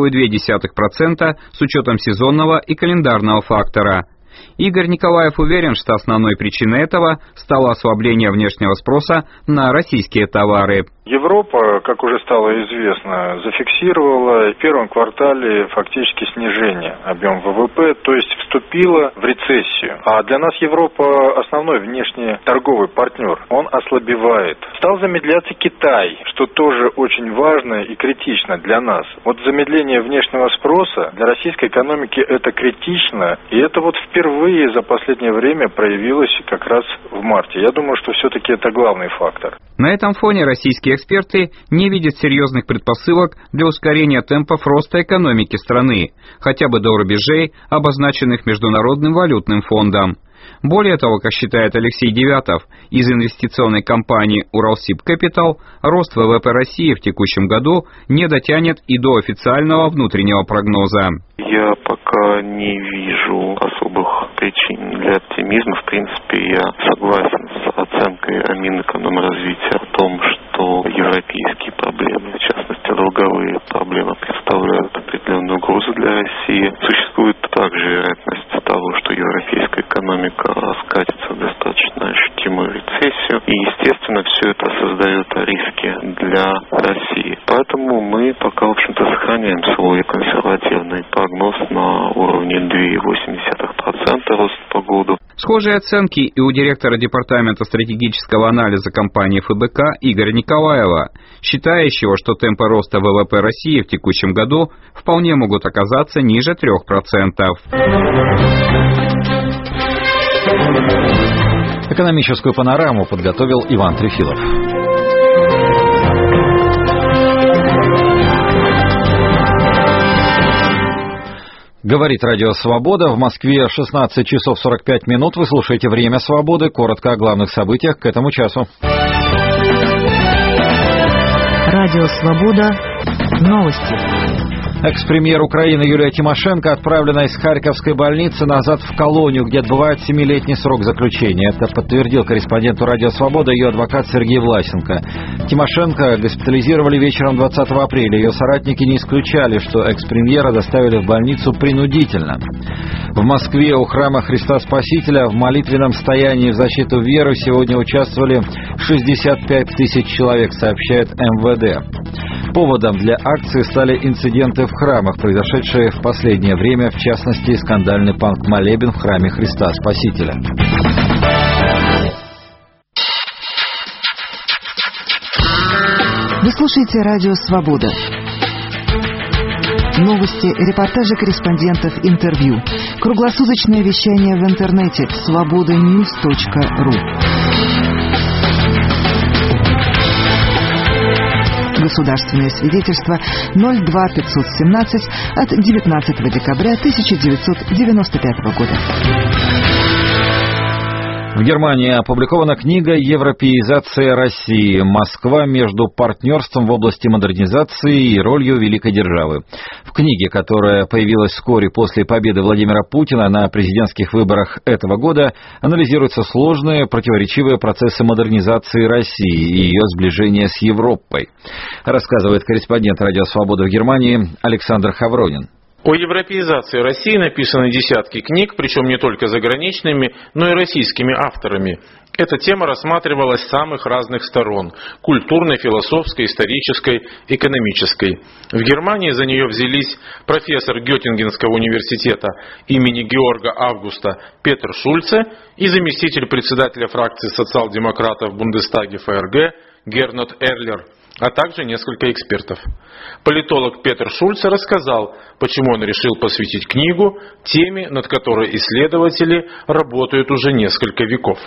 1,2% с учетом сезонного и календарного фактора. Игорь Николаев уверен, что основной причиной этого стало ослабление внешнего спроса на российские товары. Европа, как уже стало известно, зафиксировала в первом квартале фактически снижение объема ВВП, то есть вступила в рецессию. А для нас Европа основной внешнеторговый партнер, он ослабевает. Стал замедляться Китай, что тоже очень важно и критично для нас. Вот замедление внешнего спроса для российской экономики это критично, и это вот впервые за последнее время проявилось как раз в марте. Я думаю, что все-таки это главный фактор. На этом фоне российские эксперты не видят серьезных предпосылок для ускорения темпов роста экономики страны, хотя бы до рубежей, обозначенных Международным валютным фондом. Более того, как считает Алексей Девятов из инвестиционной компании Уралсиб Капитал, рост ВВП России в текущем году не дотянет и до официального внутреннего прогноза. Я пока не вижу особых причин для оптимизма. В принципе, я согласен с оценкой Минэкономразвития о том, что европейские проблемы, в частности долговые проблемы, представляют определенную угрозу для России. Существует также вероятность того, что европейская экономика скатится в достаточно ощутимую рецессию. И, естественно, все это создает риски для России. Поэтому мы пока, в общем-то, сохраняем свой консервативный прогноз на уровне 2,8% роста по году. Схожие оценки и у директора Департамента стратегического анализа компании ФБК Игоря Николаева, считающего, что темпы роста ВВП России в текущем году вполне могут оказаться ниже 3%. Экономическую панораму подготовил Иван Трефилов. Говорит Радио Свобода. В Москве 16 часов 45 минут. Вы слушаете «Время свободы». Коротко о главных событиях к этому часу. Радио Свобода. Новости. Экс-премьер Украины Юлия Тимошенко отправлена из Харьковской больницы назад в колонию, где отбывает 7-летний срок заключения. Это подтвердил корреспонденту «Радио Свобода» ее адвокат Сергей Власенко. Тимошенко госпитализировали вечером 20 апреля. Ее соратники не исключали, что экс-премьера доставили в больницу принудительно. В Москве у храма Христа Спасителя в молитвенном стоянии в защиту веры сегодня участвовали 65 тысяч человек, сообщает МВД. Поводом для акции стали инциденты в храмах, произошедшие в последнее время, в частности, скандальный панк-молебен в храме Христа Спасителя. Вы слушаете «Радио Свобода». Новости, репортажи корреспондентов, интервью. Круглосуточное вещание в интернете svobodanews.ru. Государственное свидетельство 02517 от 19 декабря 1995 года. В Германии опубликована книга «Европеизация России. Москва между партнерством в области модернизации и ролью великой державы». В книге, которая появилась вскоре после победы Владимира Путина на президентских выборах этого года, анализируются сложные, противоречивые процессы модернизации России и ее сближения с Европой, рассказывает корреспондент «Радио Свобода» в Германии Александр Хавронин. О европеизации России написаны десятки книг, причем не только заграничными, но и российскими авторами. Эта тема рассматривалась с самых разных сторон – культурной, философской, исторической, экономической. В Германии за нее взялись профессор Геттингенского университета имени Георга Августа Петер Шульце и заместитель председателя фракции социал-демократов в Бундестаге ФРГ Гернот Эрлер, а также несколько экспертов. Политолог Петер Шульце рассказал, почему он решил посвятить книгу теме, над которой исследователи работают уже несколько веков.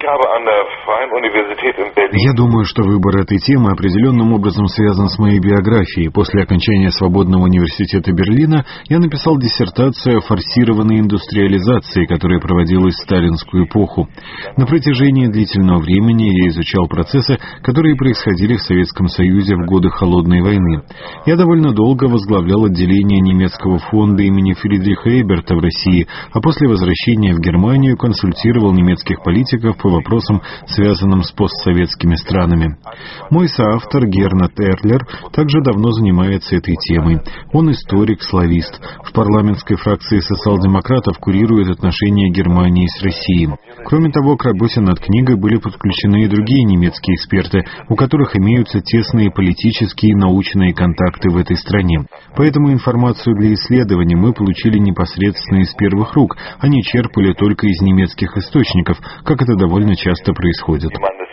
Я думаю, что выбор этой темы определенным образом связан с моей биографией. После окончания Свободного университета Берлина я написал диссертацию о форсированной индустриализации, которая проводилась в сталинскую эпоху. На протяжении длительного времени я изучал процессы, которые происходили в Советском Союзе в годы Холодной войны. Я довольно долго возглавлял отделение немецкого фонда имени Фридриха Эберта в России, а после возвращения в Германию консультировал немецких политиков по вопросам, связанным с постсоветскими странами. Мой соавтор Гернот Эрлер также давно занимается этой темой. Он историк-славист. В парламентской фракции социал-демократов курирует отношения Германии с Россией. Кроме того, к работе над книгой были подключены и другие немецкие эксперты, у которых имеются тесные политические и научные контакты в этой стране. Поэтому информацию для исследования мы получили непосредственно из первых рук, а не черпали только из немецких источников, как это довольно часто происходит.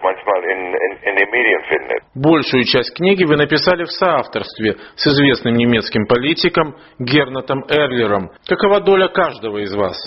Большую часть книги вы написали в соавторстве с известным немецким политиком Гернотом Эрлером. Какова доля каждого из вас?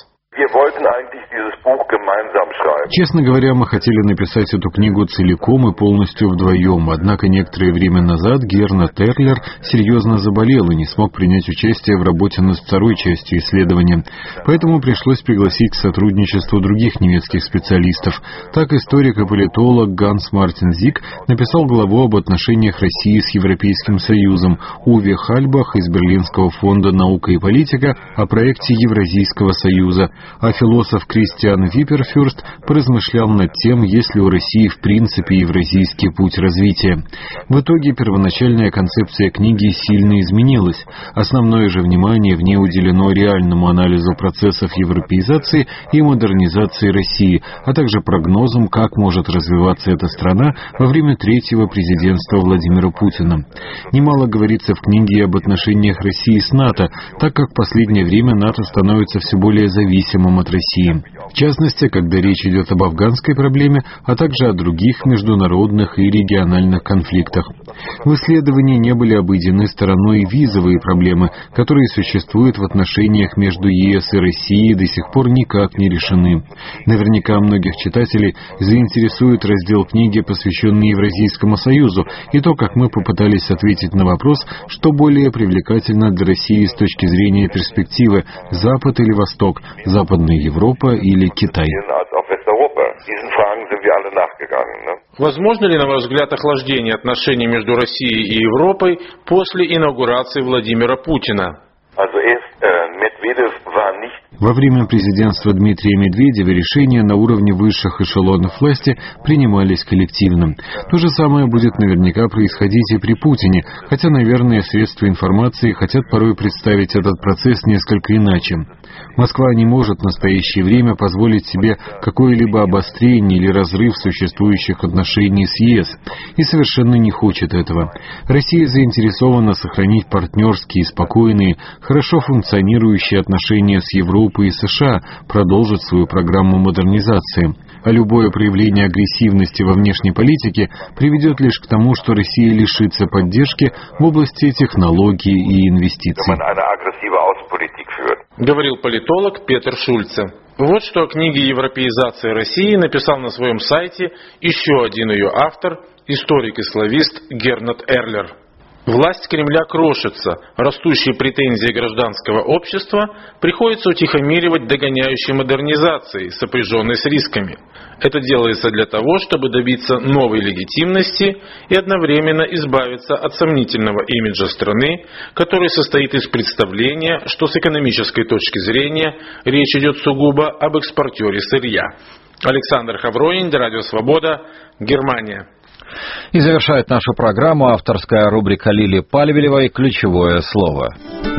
Честно говоря, мы хотели написать эту книгу целиком и полностью вдвоем, однако некоторое время назад Гернот Эрлер серьезно заболел и не смог принять участие в работе над второй частью исследования. Поэтому пришлось пригласить к сотрудничеству других немецких специалистов. Так историк и политолог Ганс Мартин Зик написал главу об отношениях России с Европейским Союзом, Уве Хальбах из Берлинского фонда «Наука и политика» о проекте Евразийского Союза, а философ Кристиан Випперфюрст поразмышлял над тем, есть ли у России в принципе евразийский путь развития. В итоге первоначальная концепция книги сильно изменилась. Основное же внимание в ней уделено реальному анализу процессов европеизации и модернизации России, а также прогнозам, как может развиваться эта страна во время третьего президентства Владимира Путина. Немало говорится в книге об отношениях России с НАТО, так как в последнее время НАТО становится все более зависимым от России. В частности, когда речь идет об афганской проблеме, а также о других международных и региональных конфликтах. В исследовании не были обойдены стороной визовые проблемы, которые существуют в отношениях между ЕС и Россией и до сих пор никак не решены. Наверняка многих читателей заинтересует раздел книги, посвященный Евразийскому Союзу, и то, как мы попытались ответить на вопрос, что более привлекательно для России с точки зрения перспективы – Запад или Восток, Западная Европа или Китай. Возможно ли, на ваш взгляд, охлаждение отношений между Россией и Европой после инаугурации Владимира Путина? Во время президентства Дмитрия Медведева решения на уровне высших эшелонов власти принимались коллективно. То же самое будет наверняка происходить и при Путине, хотя, наверное, средства информации хотят порой представить этот процесс несколько иначе. Москва не может в настоящее время позволить себе какое-либо обострение или разрыв существующих отношений с ЕС и совершенно не хочет этого. Россия заинтересована сохранить партнерские, спокойные, хорошо функционирующие отношения с Европой и США, продолжить свою программу модернизации. А любое проявление агрессивности во внешней политике приведет лишь к тому, что Россия лишится поддержки в области технологий и инвестиций. Говорил политолог Петер Шульце. Вот что о книге «Европеизация России» написал на своем сайте еще один ее автор, историк и славист Гернот Эрлер. Власть Кремля крошится, растущие претензии гражданского общества приходится утихомиривать догоняющей модернизацией, сопряженной с рисками. Это делается для того, чтобы добиться новой легитимности и одновременно избавиться от сомнительного имиджа страны, который состоит из представления, что с экономической точки зрения речь идет сугубо об экспортере сырья. Александр Хавронин, Радио Свобода, Германия. И завершает нашу программу авторская рубрика Лили Пальвелевой «Ключевое слово».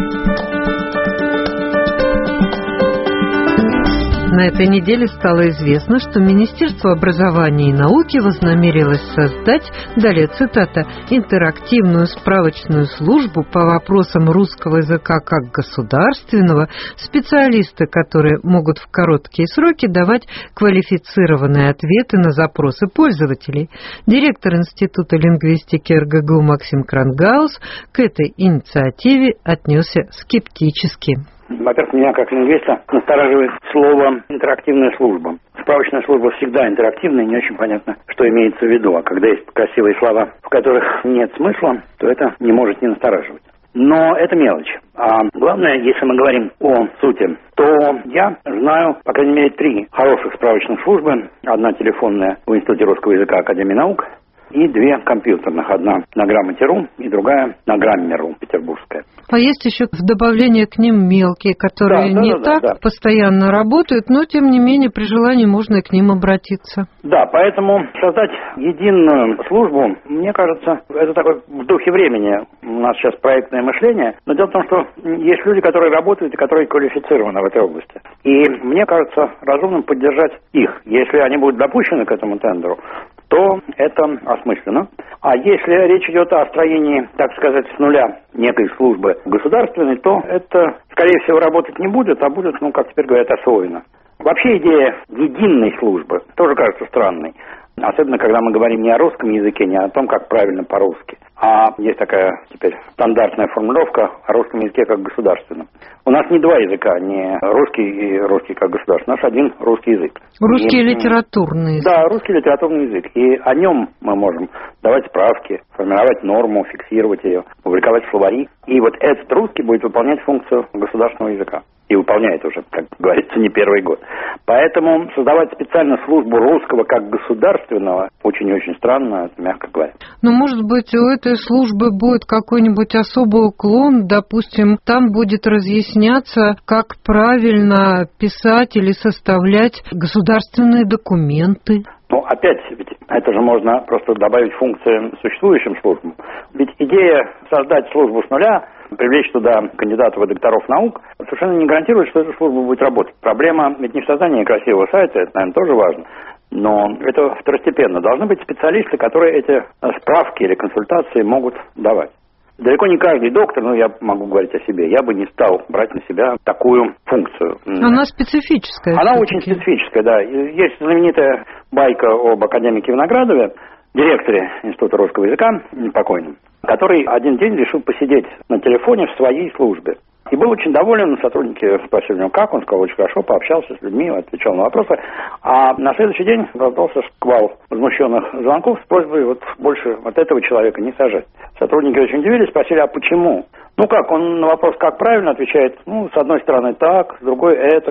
На этой неделе стало известно, что Министерство образования и науки вознамерилось создать, далее цитата, интерактивную справочную службу по вопросам русского языка как государственного, специалисты, которые могут в короткие сроки давать квалифицированные ответы на запросы пользователей. Директор Института лингвистики РГГУ Максим Крангаус к этой инициативе отнесся скептически. Во-первых, меня как лингвиста настораживает слово «интерактивная служба». Справочная служба всегда интерактивная, не очень понятно, что имеется в виду. А когда есть красивые слова, в которых нет смысла, то это не может не настораживать. Но это мелочь. А главное, если мы говорим о сути, то я знаю, по крайней мере, 3 хороших справочных службы. Одна телефонная в Институте русского языка Академии наук и 2 компьютерных. Одна на Грамоте.ру и другая на Граммер.ру, петербургская. А есть еще в добавление к ним мелкие, которые постоянно работают, но тем не менее при желании можно и к ним обратиться. Да, поэтому создать единую службу, мне кажется, это такое в духе времени. У нас сейчас проектное мышление, но дело в том, что есть люди, которые работают и которые квалифицированы в этой области. И мне кажется разумным поддержать их. Если они будут допущены к этому тендеру, то это осмысленно. А если речь идет о строении, так сказать, с нуля некой службы государственной, то это, скорее всего, работать не будет, а будет, как теперь говорят, освоено. Вообще идея единой службы тоже кажется странной. Особенно, когда мы говорим не о русском языке, не о том, как правильно по-русски. А есть такая теперь стандартная формулировка о русском языке как государственном. У нас не 2 языка, не русский и русский как государственный. У нас один русский язык. Русский литературный язык. Да, русский литературный язык. И о нем мы можем давать справки, формировать норму, фиксировать ее, публиковать словари. И вот этот русский будет выполнять функцию государственного языка. И выполняет уже, как говорится, не первый год. Поэтому создавать специально службу русского как государственного очень-очень странно, мягко говоря. Но, может быть, у этой службы будет какой-нибудь особый уклон, допустим, там будет разъясняться, как правильно писать или составлять государственные документы. Опять, ведь это же можно просто добавить функции существующим службам. Ведь идея создать службу с нуля, привлечь туда кандидатов и докторов наук, совершенно не гарантирует, что эта служба будет работать. Проблема ведь не в создании красивого сайта, это, наверное, тоже важно, но это второстепенно. Должны быть специалисты, которые эти справки или консультации могут давать. Далеко не каждый доктор, я могу говорить о себе, я бы не стал брать на себя такую функцию. Она специфическая. Она очень специфическая, да. Есть знаменитая байка об академике Виноградове, директоре Института русского языка, покойном, который один день решил посидеть на телефоне в своей службе. И был очень доволен, сотрудники спросили у него, как, он сказал, очень хорошо, пообщался с людьми, отвечал на вопросы. А на следующий день раздался шквал возмущенных звонков с просьбой больше этого человека не сажать. Сотрудники очень удивились, спросили, а почему? Он на вопрос, как правильно, отвечает, с одной стороны так, с другой этак.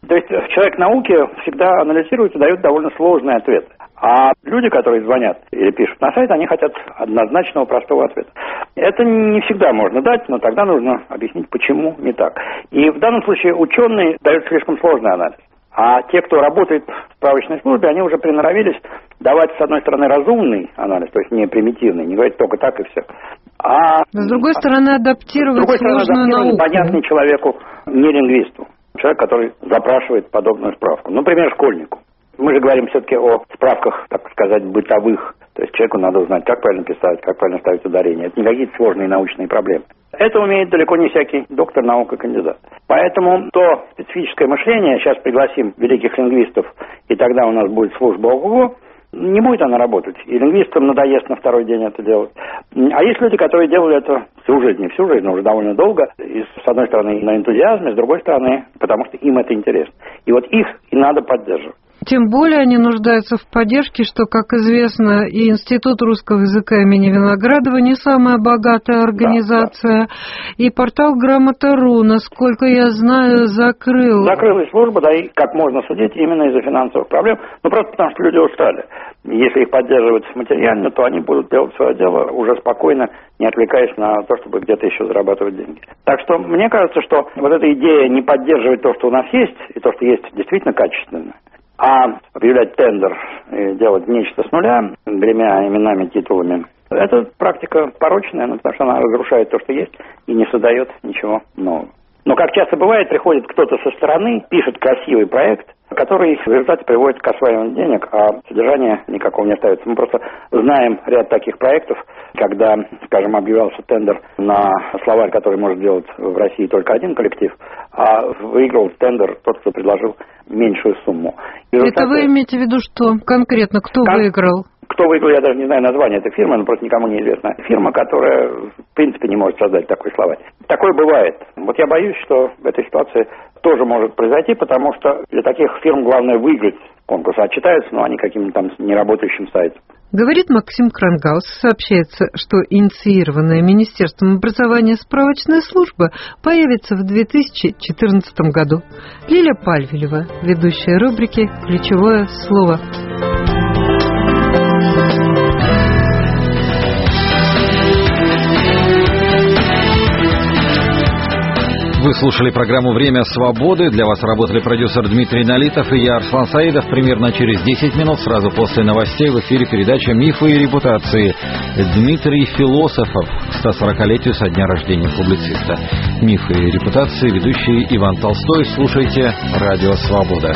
То есть человек науки всегда анализирует и дает довольно сложные ответы. А люди, которые звонят или пишут на сайт, они хотят однозначного простого ответа. Это не всегда можно дать, но тогда нужно объяснить, почему не так. И в данном случае ученый дает слишком сложный анализ. А те, кто работает в справочной службе, они уже приноровились давать, с одной стороны, разумный анализ, то есть не примитивный, не говорить только так и все. А с другой стороны, адаптировать сложную науку. Понятный человеку, не лингвисту. Человек, который запрашивает подобную справку. Например, школьнику. Мы же говорим все-таки о справках, так сказать, бытовых. То есть человеку надо узнать, как правильно писать, как правильно ставить ударение. Это не какие-то сложные научные проблемы. Это умеет далеко не всякий доктор наук и кандидат. Поэтому то специфическое мышление, сейчас пригласим великих лингвистов, и тогда у нас будет служба ого-го, не будет она работать. И лингвистам надоест на второй день это делать. А есть люди, которые делали это всю жизнь, не всю жизнь, но уже довольно долго. И с одной стороны на энтузиазме, с другой стороны, потому что им это интересно. И вот их и надо поддерживать. Тем более они нуждаются в поддержке, что, как известно, и Институт русского языка имени Виноградова не самая богатая организация, да. И портал Грамота.ру, насколько я знаю, закрыл. Закрылась служба, да, и как можно судить, именно из-за финансовых проблем. Ну, просто потому что люди устали. Если их поддерживать материально, то они будут делать свое дело уже спокойно, не отвлекаясь на то, чтобы где-то еще зарабатывать деньги. Так что мне кажется, что вот эта идея не поддерживать то, что у нас есть, и то, что есть действительно качественно, а объявлять тендер и делать нечто с нуля, гремя именами, титулами, это практика порочная, потому что она разрушает то, что есть, и не создает ничего нового. Но, как часто бывает, приходит кто-то со стороны, пишет красивый проект, который в результате приводит к осваиванию денег, а содержания никакого не остается. Мы просто знаем ряд таких проектов, когда, скажем, объявлялся тендер на словарь, который может делать в России только один коллектив, а выиграл тендер тот, кто предложил меньшую сумму. Это вы имеете в виду что? Конкретно кто выиграл? Кто выиграл, я даже не знаю название этой фирмы, но просто никому не известно. Фирма, которая, в принципе, не может создать такой словарь. Такое бывает. Вот я боюсь, что в этой ситуации тоже может произойти, потому что для таких фирм главное выиграть конкурс, а отчитаются, но они каким-то там неработающим сайтом. Говорит Максим Крангаус. Сообщается, что инициированная Министерством образования справочная служба появится в 2014 году. Лиля Пальвелева, ведущая рубрики «Ключевое слово». Вы слушали программу «Время свободы». Для вас работали продюсер Дмитрий Налитов и я, Арслан Саидов. Примерно через 10 минут, сразу после новостей, в эфире передача «Мифы и репутации». Дмитрий Философов к 140-летию со дня рождения публициста. «Мифы и репутации», ведущий Иван Толстой. Слушайте «Радио Свобода».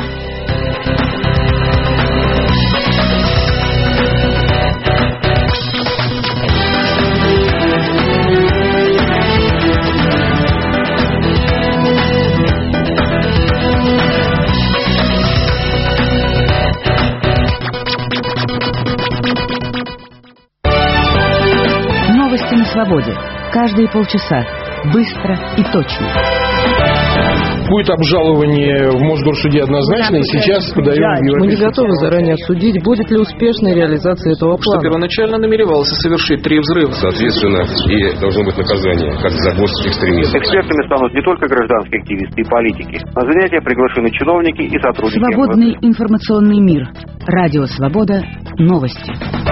На свободе. Каждые полчаса. Быстро и точно. Будет обжалование в Мосгорсуде однозначно, и сейчас подаем в Европейский. Мы не готовы заранее судить, будет ли успешной реализация этого плана. Что первоначально намеревался совершить 3 взрыва. Соответственно, и должно быть наказание, как за экстремизм. Экспертами станут не только гражданские активисты и политики. На занятия приглашены чиновники и сотрудники. Свободный информационный мир. Радио Свобода. Новости.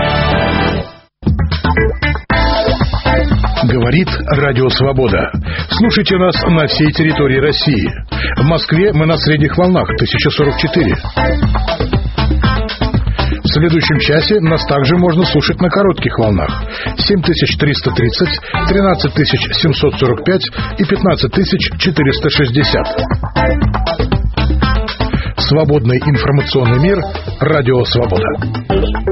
Говорит Радио Свобода. Слушайте нас на всей территории России. В Москве мы на средних волнах 1044. В следующем часе нас также можно слушать на коротких волнах 7330, 13745 и 15460. Свободный информационный мир. Радио Свобода.